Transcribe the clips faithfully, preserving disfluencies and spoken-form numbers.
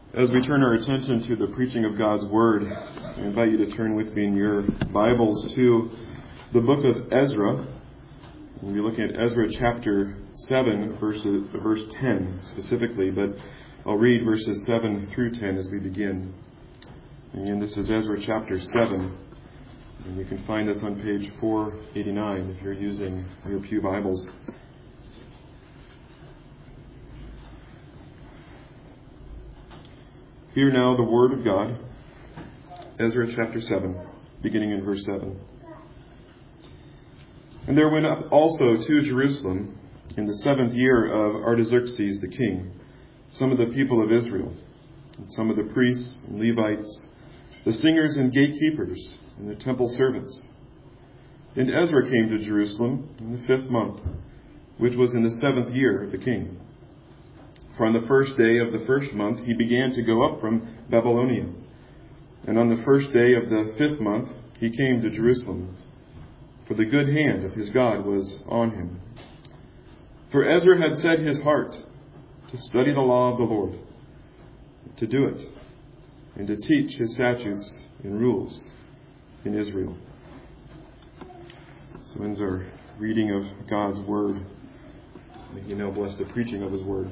As we turn our attention to the preaching of God's Word, I invite you to turn with me in your Bibles to the book of Ezra. We'll be looking at Ezra chapter seven, verses, verse ten specifically, but I'll read verses seven through ten as we begin. And this is Ezra chapter seven, and you can find this on page four eighty-nine if you're using your Pew Bibles. Hear now the word of God, Ezra chapter seven, beginning in verse seven. And there went up also to Jerusalem in the seventh year of Artaxerxes the king, some of the people of Israel, and some of the priests and Levites, the singers and gatekeepers, and the temple servants. And Ezra came to Jerusalem in the fifth month, which was in the seventh year of the king. For on the first day of the first month he began to go up from Babylonia. And on the first day of the fifth month he came to Jerusalem, for the good hand of his God was on him. For Ezra had set his heart to study the law of the Lord, to do it, and to teach his statutes and rules in Israel. So ends our reading of God's Word. May He now bless the preaching of His Word.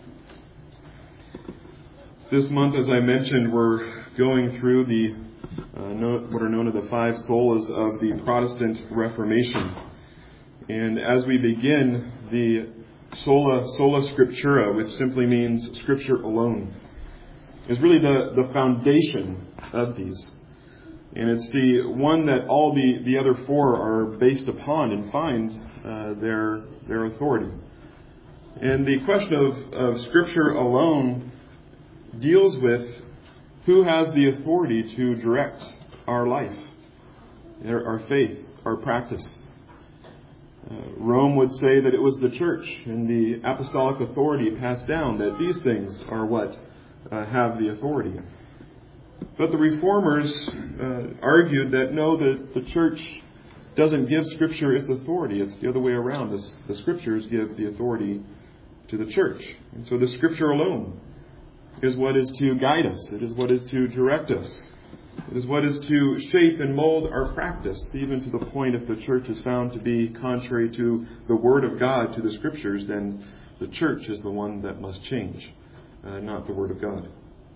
This month, as I mentioned, we're going through the uh, no, what are known as the five solas of the Protestant Reformation. And as we begin, the sola, sola scriptura, which simply means Scripture alone, is really the, the foundation of these. And it's the one that all the, the other four are based upon and finds uh, their, their authority. And the question of, of Scripture alone deals with who has the authority to direct our life, our faith, our practice. Uh, Rome would say that it was the church and the apostolic authority passed down, that these things are what uh, have the authority. But the reformers uh, argued that no, the, the church doesn't give Scripture its authority. It's the other way around. The, the Scriptures give the authority to the church. And so the Scripture alone is what is to guide us. It is what is to direct us. It is what is to shape and mold our practice, even to the point if the church is found to be contrary to the Word of God, to the Scriptures, then the church is the one that must change, uh, not the Word of God.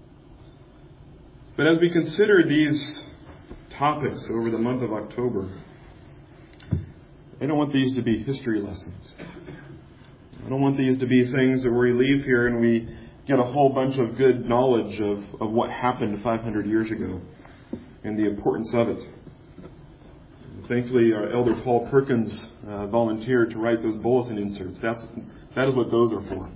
But as we consider these topics over the month of October, I don't want these to be history lessons. I don't want these to be things that we leave here and we get a whole bunch of good knowledge of, of what happened five hundred years ago and the importance of it. Thankfully, our Elder Paul Perkins uh, volunteered to write those bulletin inserts. That's, that is what those are for.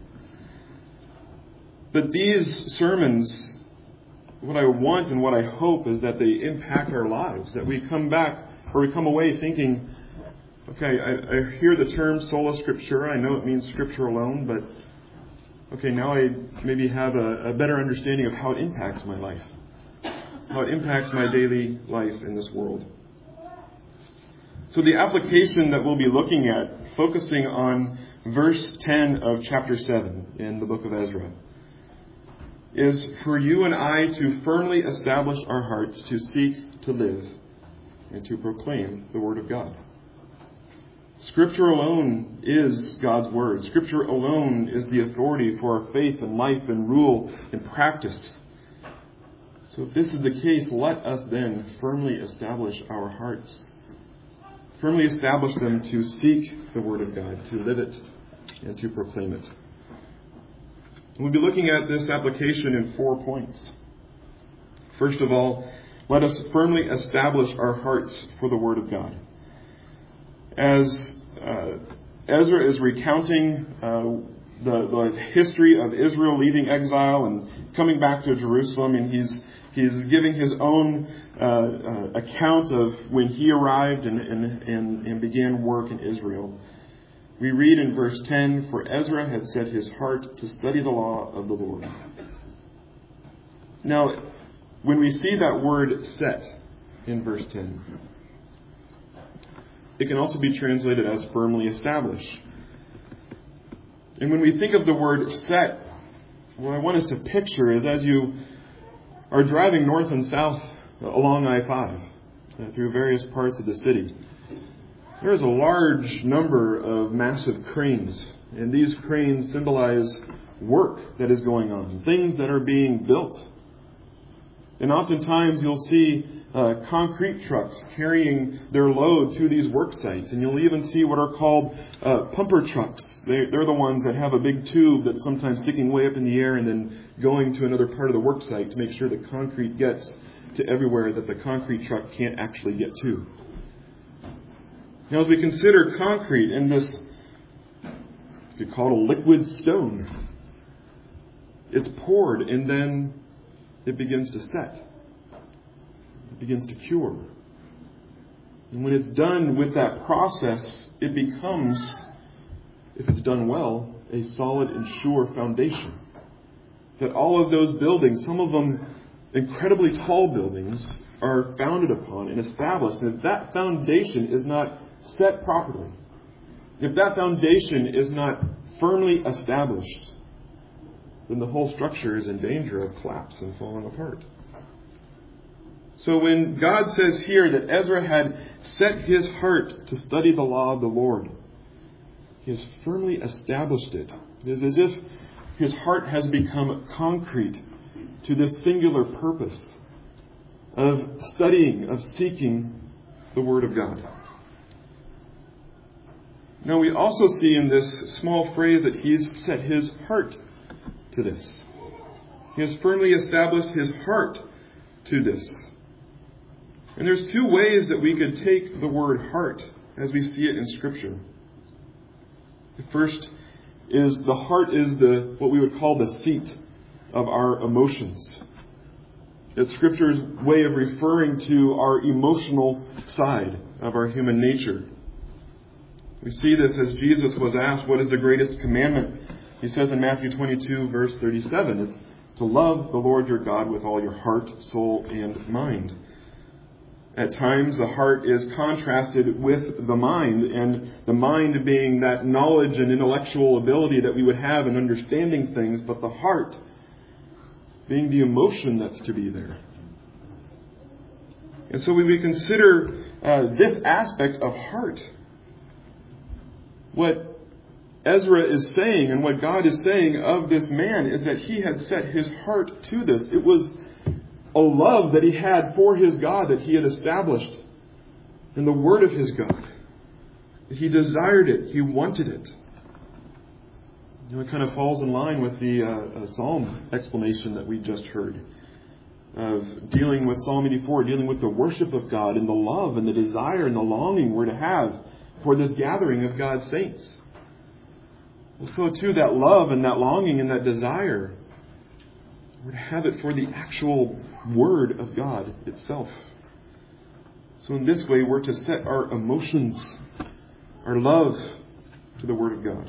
But these sermons, what I want and what I hope is that they impact our lives, that we come back or we come away thinking, okay, I, I hear the term sola scriptura. I know it means Scripture alone, but okay, now I maybe have a, a better understanding of how it impacts my life, how it impacts my daily life in this world. So the application that we'll be looking at, focusing on verse ten of chapter seven in the book of Ezra, is for you and I to firmly establish our hearts to seek to live and to proclaim the Word of God. Scripture alone is God's Word. Scripture alone is the authority for our faith and life and rule and practice. So if this is the case, let us then firmly establish our hearts. Firmly establish them to seek the Word of God, to live it, and to proclaim it. We'll be looking at this application in four points. First of all, let us firmly establish our hearts for the Word of God. As uh, Ezra is recounting uh, the, the history of Israel leaving exile and coming back to Jerusalem, and he's he's giving his own uh, uh, account of when he arrived and, and, and, and began work in Israel. We read in verse ten, for Ezra had set his heart to study the law of the Lord. Now, when we see that word set in verse ten, it can also be translated as firmly establish. And when we think of the word set, what I want us to picture is as you are driving north and south along I five uh, through various parts of the city, there is a large number of massive cranes. And these cranes symbolize work that is going on, things that are being built. And oftentimes you'll see uh, concrete trucks carrying their load to these work sites. And you'll even see what are called uh, pumper trucks. They, they're the ones that have a big tube that's sometimes sticking way up in the air and then going to another part of the work site to make sure the concrete gets to everywhere that the concrete truck can't actually get to. Now, as we consider concrete in this, you could call it a liquid stone, it's poured and then it begins to set. It begins to cure. And when it's done with that process, it becomes, if it's done well, a solid and sure foundation. That all of those buildings, some of them incredibly tall buildings, are founded upon and established. And if that foundation is not set properly, if that foundation is not firmly established, then the whole structure is in danger of collapse and falling apart. So when God says here that Ezra had set his heart to study the law of the Lord, he has firmly established it. It is as if his heart has become concrete to this singular purpose of studying, of seeking the Word of God. Now we also see in this small phrase that he's set his heart to this. He has firmly established his heart to this. And there's two ways that we could take the word heart as we see it in Scripture. The first is the heart is the what we would call the seat of our emotions. It's Scripture's way of referring to our emotional side of our human nature. We see this as Jesus was asked, what is the greatest commandment? He says in Matthew twenty-two, verse thirty-seven, it's to love the Lord your God with all your heart, soul, and mind. At times, the heart is contrasted with the mind, and the mind being that knowledge and intellectual ability that we would have in understanding things, but the heart being the emotion that's to be there. And so when we consider uh, this aspect of heart, what Ezra is saying and what God is saying of this man is that he had set his heart to this. It was a love that he had for his God that he had established in the Word of his God. He desired it. He wanted it. You know, it kind of falls in line with the uh, Psalm explanation that we just heard of dealing with Psalm eighty-four, dealing with the worship of God and the love and the desire and the longing we're to have for this gathering of God's saints. Well, so too, that love and that longing and that desire, we're to have it for the actual Word of God itself. So in this way, we're to set our emotions, our love to the Word of God.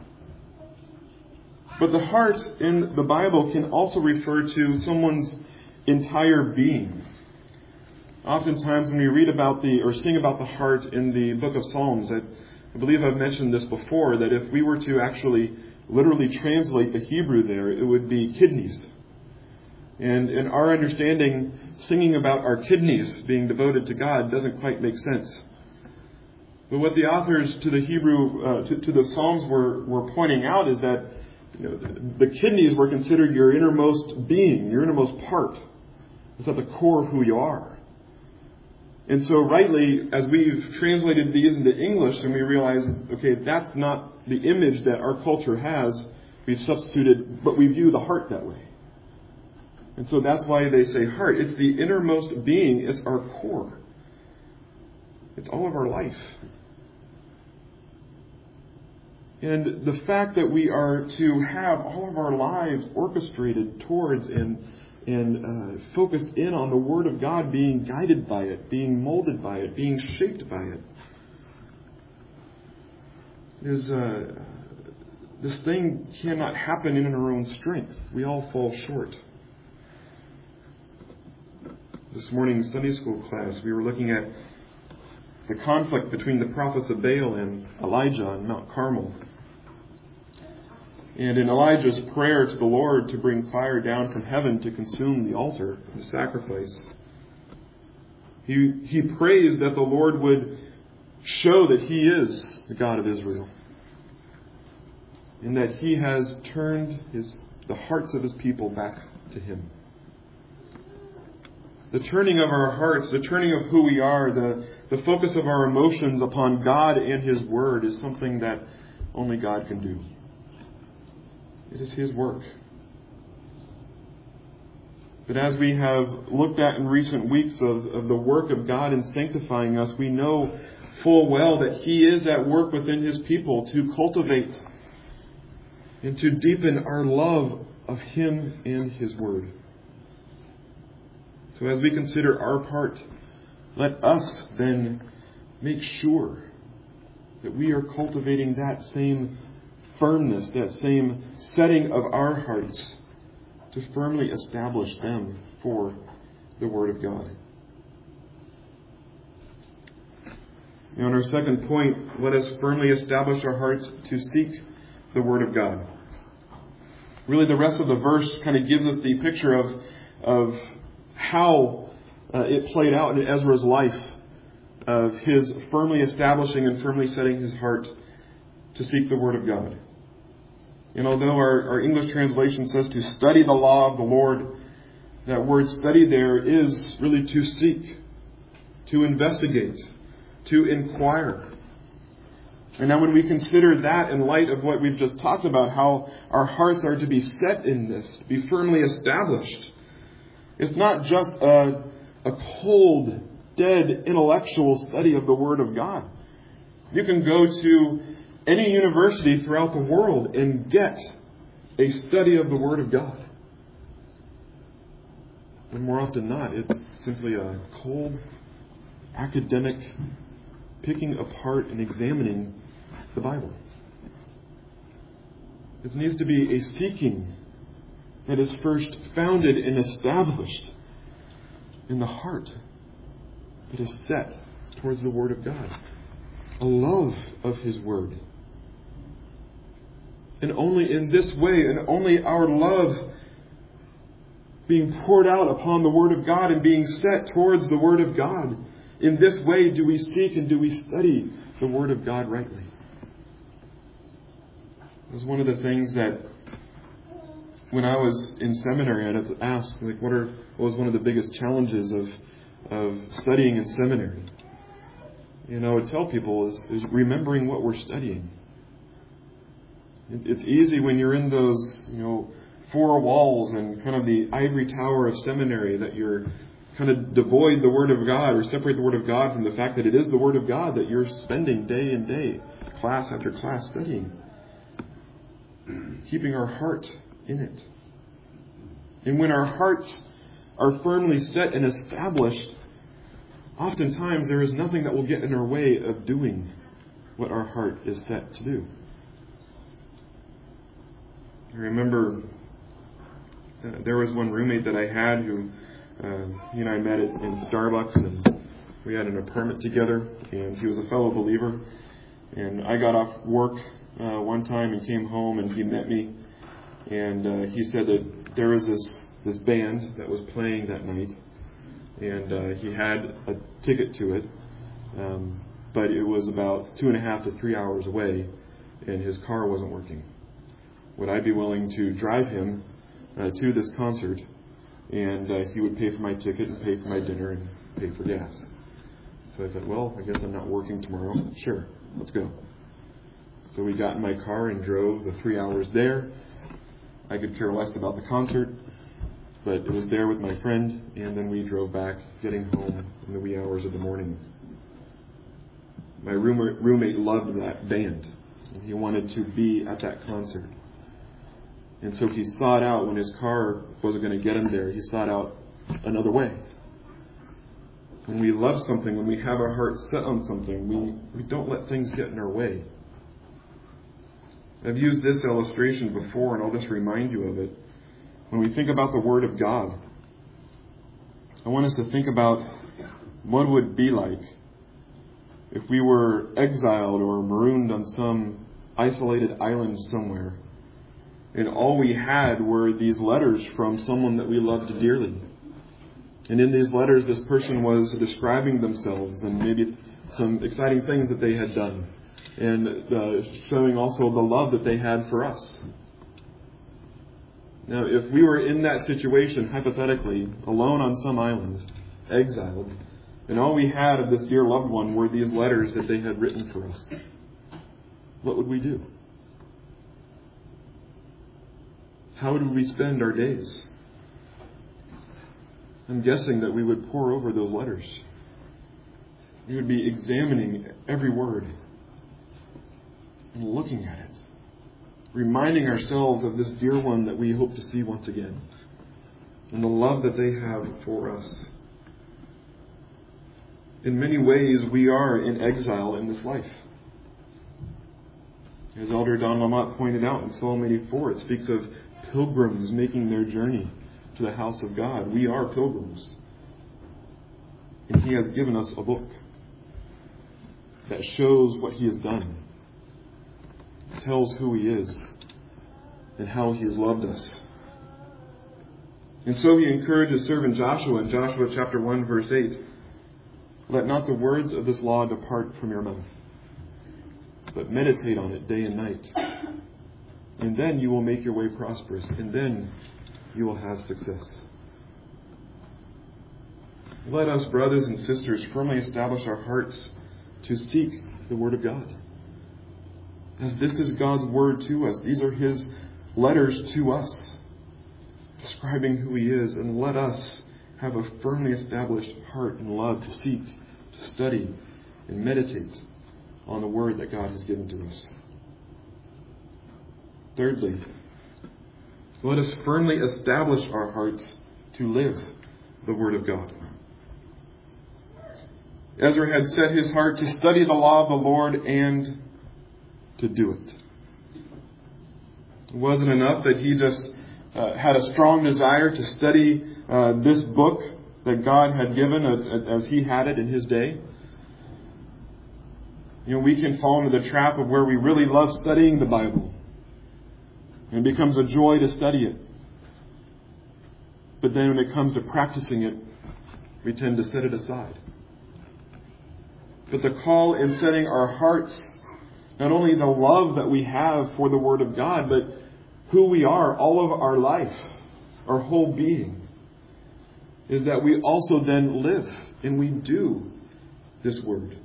But the heart in the Bible can also refer to someone's entire being. Oftentimes when we read about the, or sing about the heart in the book of Psalms, I, I believe I've mentioned this before, that if we were to actually literally translate the Hebrew there, it would be kidneys. And in our understanding, singing about our kidneys being devoted to God doesn't quite make sense. But what the authors to the Hebrew, uh, to, to the Psalms were, were pointing out is that you know, the, the kidneys were considered your innermost being, your innermost part. It's at the core of who you are. And so rightly, as we've translated these into English and we realize, okay, that's not the image that our culture has, we've substituted, but we view the heart that way. And so that's why they say heart. It's the innermost being. It's our core. It's all of our life. And the fact that we are to have all of our lives orchestrated towards and and uh, focused in on the Word of God, being guided by it, being molded by it, being shaped by it, is uh, this thing cannot happen in our own strength. We all fall short. This morning's Sunday school class, we were looking at the conflict between the prophets of Baal and Elijah on Mount Carmel. And in Elijah's prayer to the Lord to bring fire down from heaven to consume the altar, the sacrifice, he, he prays that the Lord would show that He is the God of Israel, and that He has turned his, the hearts of His people back to Him. The turning of our hearts, the turning of who we are, the, the focus of our emotions upon God and His Word is something that only God can do. It is His work. But as we have looked at in recent weeks of, of the work of God in sanctifying us, we know full well that He is at work within His people to cultivate and to deepen our love of Him and His Word. So as we consider our part, let us then make sure that we are cultivating that same firmness, that same setting of our hearts to firmly establish them for the Word of God. And on our second point, let us firmly establish our hearts to seek the Word of God. Really, the rest of the verse kind of gives us the picture of, of how uh, it played out in Ezra's life, of his firmly establishing and firmly setting his heart to seek the Word of God. And although our, our English translation says to study the law of the Lord, that word study there is really to seek, to investigate, to inquire. And now when we consider that in light of what we've just talked about, how our hearts are to be set in this, to be firmly established, it's not just a, a cold, dead, intellectual study of the Word of God. You can go to any university throughout the world and get a study of the Word of God. But more often than not, it's simply a cold, academic picking apart and examining the Bible. It needs to be a seeking that is first founded and established in the heart that is set towards the Word of God. A love of His Word. And only in this way, and only our love being poured out upon the Word of God and being set towards the Word of God, in this way do we seek and do we study the Word of God rightly. It was one of the things that when I was in seminary, I'd have to ask, like, what are what was one of the biggest challenges of of studying in seminary? You know, I would tell people is, is remembering what we're studying. It's easy when you're in those, you know, four walls and kind of the ivory tower of seminary that you're kind of devoid the Word of God or separate the Word of God from the fact that it is the Word of God that you're spending day and day, class after class studying. Keeping our heart in it. And when our hearts are firmly set and established, oftentimes there is nothing that will get in our way of doing what our heart is set to do. I remember uh, there was one roommate that I had who, uh, he and I met at, in Starbucks, and we had an apartment together, and he was a fellow believer. And I got off work uh, one time and came home, and he met me, and uh, he said that there was this, this band that was playing that night, and uh, he had a ticket to it, um, but it was about two and a half to three hours away, and his car wasn't working. Would I be willing to drive him uh, to this concert, and uh, he would pay for my ticket and pay for my dinner and pay for gas? So I said, well, I guess I'm not working tomorrow. Sure, let's go. So we got in my car and drove the three hours there. I could care less about the concert, but it was there with my friend, and then we drove back, getting home in the wee hours of the morning. My roommate, roommate loved that band, and he wanted to be at that concert. And so he sought out, when his car wasn't going to get him there, he sought out another way. When we love something, when we have our heart set on something, we, we don't let things get in our way. I've used this illustration before, and I'll just remind you of it. When we think about the Word of God, I want us to think about what it would be like if we were exiled or marooned on some isolated island somewhere, And all we had were these letters from someone that we loved dearly. And in these letters, this person was describing themselves and maybe some exciting things that they had done. And uh, showing also the love that they had for us. Now, if we were in that situation, hypothetically, alone on some island, exiled, and all we had of this dear loved one were these letters that they had written for us, what would we do? How would we spend our days? I'm guessing that we would pore over those letters. We would be examining every word and looking at it, reminding ourselves of this dear one that we hope to see once again, and the love that they have for us. In many ways, we are in exile in this life. As Elder Don Lamont pointed out in Psalm eighty-four, it speaks of pilgrims making their journey to the house of God. We are pilgrims. And He has given us a book that shows what He has done, tells who He is, and how He has loved us. And so He encouraged His servant Joshua in Joshua chapter one, verse eight, "Let not the words of this law depart from your mouth, but meditate on it day and night. And then you will make your way prosperous, and then you will have success." Let us, brothers and sisters, firmly establish our hearts to seek the Word of God. As this is God's Word to us, these are His letters to us, describing who He is, and let us have a firmly established heart and love to seek, to study, and meditate on the Word that God has given to us. Thirdly, let us firmly establish our hearts to live the Word of God. Ezra had set his heart to study the law of the Lord and to do it. It wasn't enough that he just uh, had a strong desire to study uh, this book that God had given as he had it in his day. You know, we can fall into the trap of where we really love studying the Bible. And it becomes a joy to study it. But then when it comes to practicing it, we tend to set it aside. But the call in setting our hearts, not only the love that we have for the Word of God, but who we are, all of our life, our whole being, is that we also then live and we do this Word.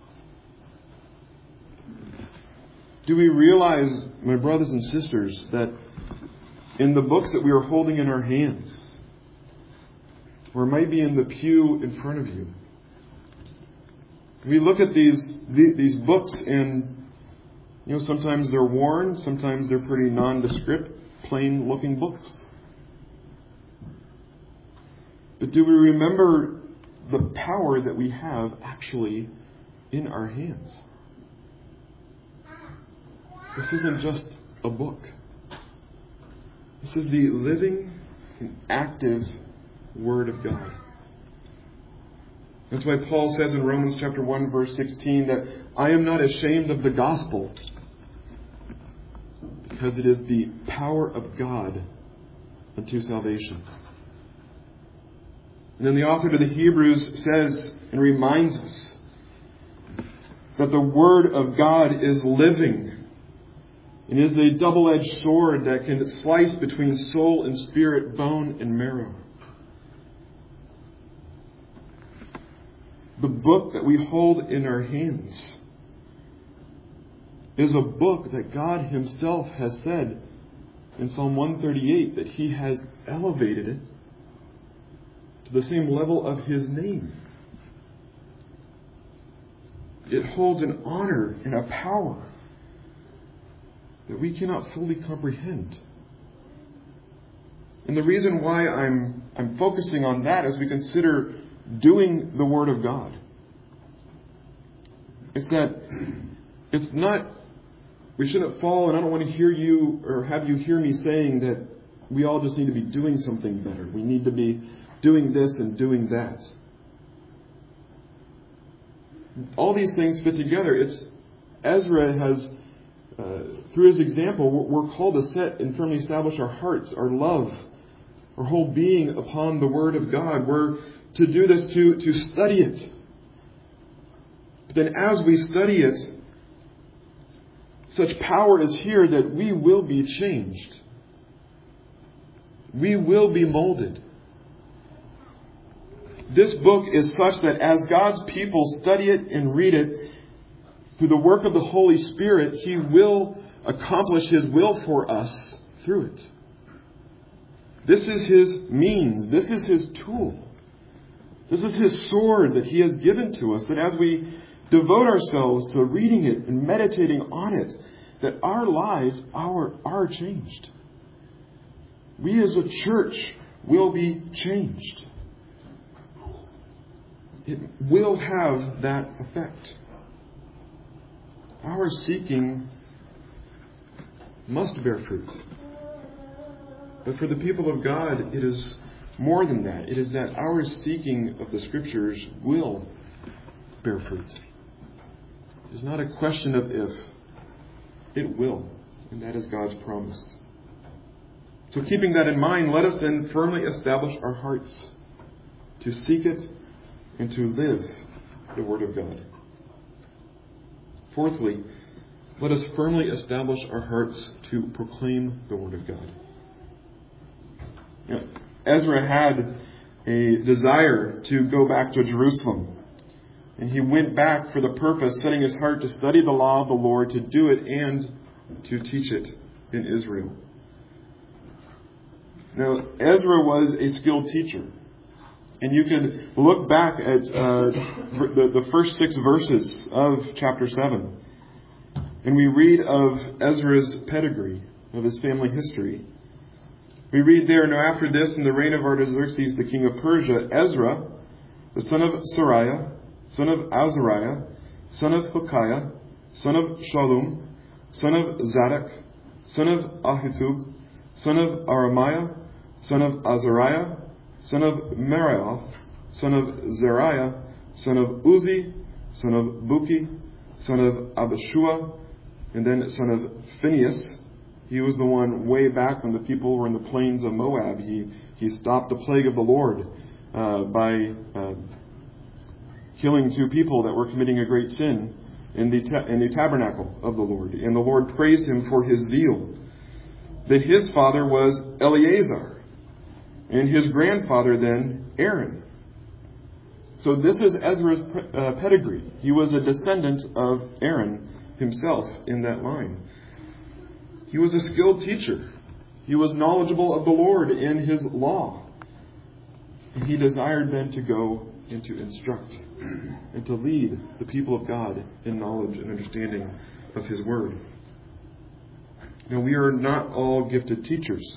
Do we realize, my brothers and sisters, that in the books that we are holding in our hands, or it might be in the pew in front of you, we look at these these books and, you know, sometimes they're worn, sometimes they're pretty nondescript, plain looking books. But do we remember the power that we have actually in our hands? This isn't just a book. This is the living and active Word of God. That's why Paul says in Romans chapter one, verse sixteen, that I am not ashamed of the gospel, because it is the power of God unto salvation. And then the author to the Hebrews says and reminds us that the Word of God is living. It is a double-edged sword that can slice between soul and spirit, bone and marrow. The book that we hold in our hands is a book that God Himself has said in Psalm one thirty-eight that He has elevated it to the same level of His name. It holds an honor and a power that we cannot fully comprehend. And the reason why I'm I'm focusing on that as we consider doing the Word of God, it's that it's not, we shouldn't fall, and I don't want to hear you or have you hear me saying that we all just need to be doing something better. We need to be doing this and doing that. All these things fit together. It's Ezra has uh, through his example, we're called to set and firmly establish our hearts, our love, our whole being upon the Word of God. We're to do this to, to study it. But then as we study it, such power is here that we will be changed. We will be molded. This book is such that as God's people study it and read it, through the work of the Holy Spirit, He will accomplish His will for us through it. This is His means. This is His tool. This is His sword that He has given to us, that as we devote ourselves to reading it and meditating on it, that our lives are, are changed. We as a church will be changed. It will have that effect. Our seeking must bear fruit. But for the people of God, it is more than that. It is that our seeking of the Scriptures will bear fruit. It is not a question of if. It will. And that is God's promise. So keeping that in mind, let us then firmly establish our hearts to seek it and to live the Word of God. Fourthly, let us firmly establish our hearts to proclaim the Word of God. You know, Ezra had a desire to go back to Jerusalem. And he went back for the purpose, setting his heart to study the law of the Lord, to do it and to teach it in Israel. Now, Ezra was a skilled teacher. And you can look back at uh, the, the first six verses of chapter seven. And we read of Ezra's pedigree, of his family history. We read there, "Now after this, in the reign of Artaxerxes, the king of Persia, Ezra, the son of Sariah, son of Azariah, son of Hilkiah, son of Shallum, son of Zadok, son of Ahitub, son of Aramiah, son of Azariah, son of Meraioth, son of Zeriah, son of Uzi, son of Buki, son of Abishua, and then son of Phinehas." He was the one way back when the people were in the plains of Moab. He he stopped the plague of the Lord uh, by uh, killing two people that were committing a great sin in the ta- in the tabernacle of the Lord. And the Lord praised him for his zeal. That his father was Eleazar, and his grandfather then Aaron. So this is Ezra's uh, pedigree. He was a descendant of Aaron himself in that line. He was a skilled teacher. He was knowledgeable of the Lord in His law. And he desired then to go and to instruct and to lead the people of God in knowledge and understanding of His Word. Now, we are not all gifted teachers,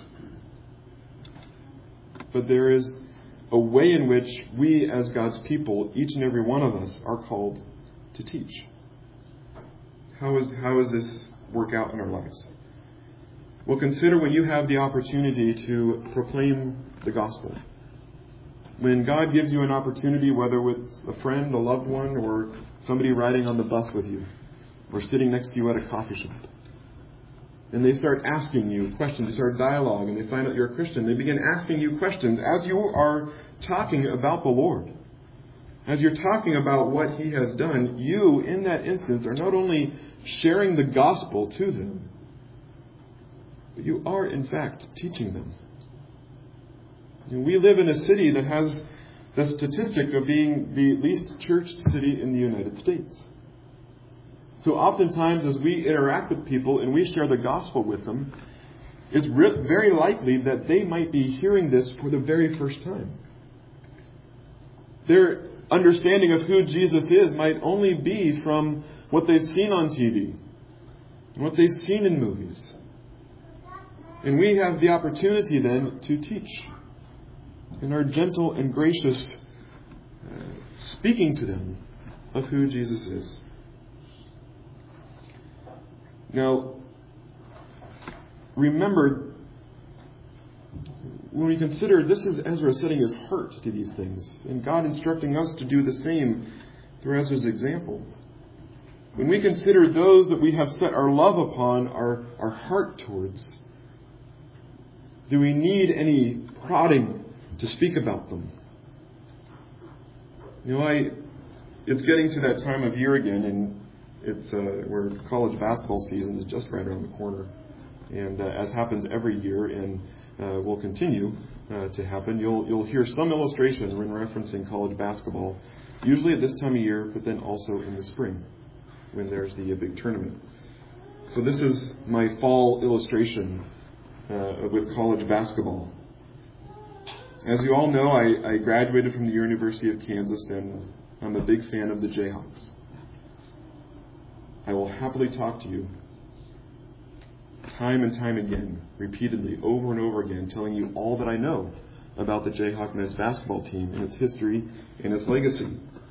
but there is a way in which we as God's people, each and every one of us, are called to teach. How is, how does this work out in our lives? Well, consider when you have the opportunity to proclaim the gospel. When God gives you an opportunity, whether with a friend, a loved one, or somebody riding on the bus with you, or sitting next to you at a coffee shop, and they start asking you questions, they start dialogue, and they find out you're a Christian, they begin asking you questions as you are talking about the Lord. As you're talking about what He has done, you, in that instance, are not only sharing the gospel to them, but you are, in fact, teaching them. And we live in a city that has the statistic of being the least churched city in the United States. So oftentimes as we interact with people and we share the gospel with them, it's re- very likely that they might be hearing this for the very first time. Their understanding of who Jesus is might only be from what they've seen on T V, and what they've seen in movies. And we have the opportunity then to teach in our gentle and gracious uh, speaking to them of who Jesus is. Now, remember, when we consider this is Ezra setting his heart to these things, and God instructing us to do the same through Ezra's example. when we consider those that we have set our love upon, our, our heart towards, do we need any prodding to speak about them? You know, I it's getting to that time of year again, and it's uh, where college basketball season is just right around the corner. And uh, as happens every year, and uh, will continue uh, to happen, you'll you'll hear some illustration when referencing college basketball, usually at this time of year, but then also in the spring when there's the uh, big tournament. So this is my fall illustration uh, with college basketball. As you all know, I, I graduated from the University of Kansas, and I'm a big fan of the Jayhawks. I will happily talk to you time and time again, repeatedly, over and over again, telling you all that I know about the Jayhawk men's basketball team and its history and its legacy.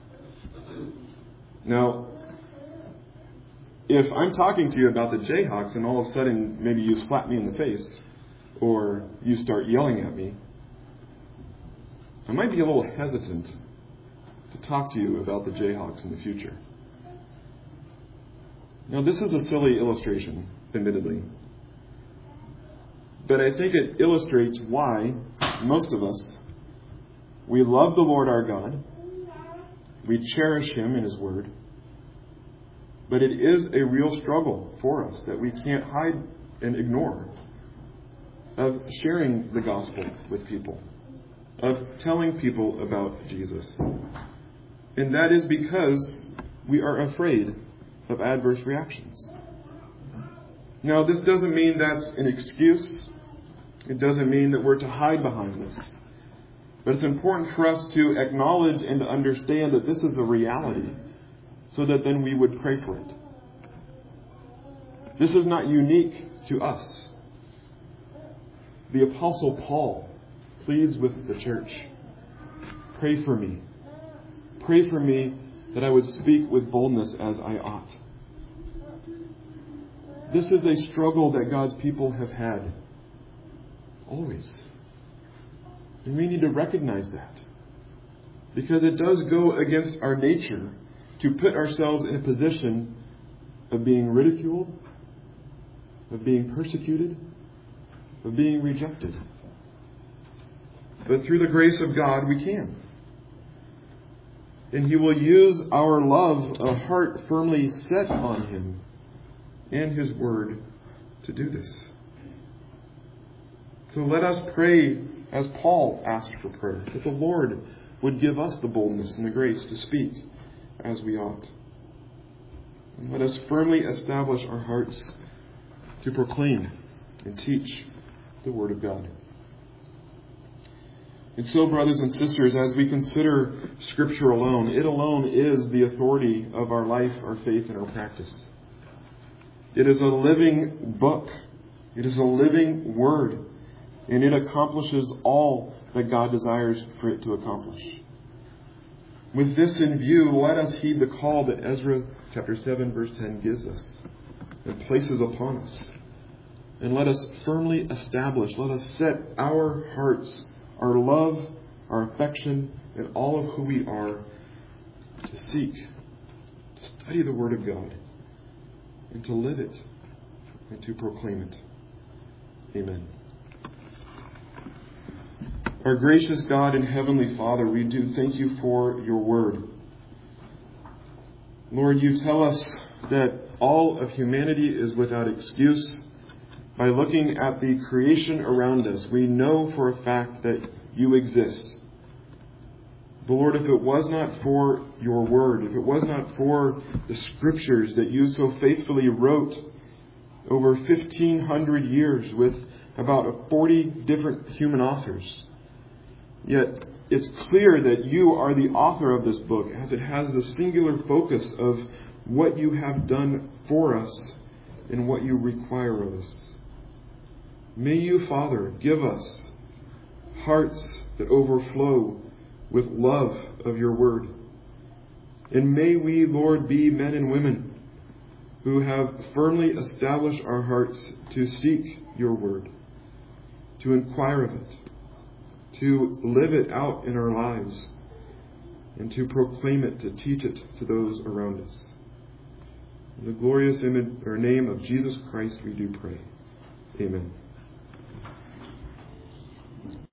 Now, if I'm talking to you about the Jayhawks and all of a sudden maybe you slap me in the face or you start yelling at me, I might be a little hesitant to talk to you about the Jayhawks in the future. Now, this is a silly illustration, admittedly. But I think it illustrates why most of us, we love the Lord our God. We cherish Him and His Word. But it is a real struggle for us that we can't hide and ignore of sharing the gospel with people, of telling people about Jesus. And that is because we are afraid of adverse reactions. Now, this doesn't mean that's an excuse. It doesn't mean that we're to hide behind this. But it's important for us to acknowledge and to understand that this is a reality, so that then we would pray for it. This is not unique to us. The Apostle Paul pleads with the church, pray for me. Pray for me that I would speak with boldness as I ought. This is a struggle that God's people have had. Always. And we need to recognize that. Because it does go against our nature to put ourselves in a position of being ridiculed, of being persecuted, of being rejected. But through the grace of God, we can. And He will use our love, a heart firmly set on Him and His Word to do this. So let us pray as Paul asked for prayer, that the Lord would give us the boldness and the grace to speak as we ought. And let us firmly establish our hearts to proclaim and teach the Word of God. And so, brothers and sisters, as we consider Scripture alone, it alone is the authority of our life, our faith, and our practice. It is a living book. It is a living Word. And it accomplishes all that God desires for it to accomplish. With this in view, let us heed the call that Ezra chapter seven verse ten gives us and places upon us. And let us firmly establish, let us set our hearts, our love, our affection, and all of who we are to seek, to study the Word of God, and to live it, and to proclaim it. Amen. Our gracious God and Heavenly Father, we do thank You for Your Word. Lord, You tell us that all of humanity is without excuse. By looking at the creation around us, we know for a fact that You exist. But Lord, if it was not for Your Word, if it was not for the Scriptures that You so faithfully wrote over fifteen hundred years with about forty different human authors, yet it's clear that You are the author of this book, as it has the singular focus of what You have done for us and what You require of us. May You, Father, give us hearts that overflow with love of Your Word. And may we, Lord, be men and women who have firmly established our hearts to seek Your Word, to inquire of it, to live it out in our lives, and to proclaim it, to teach it to those around us. In the glorious image or name of Jesus Christ we do pray. Amen.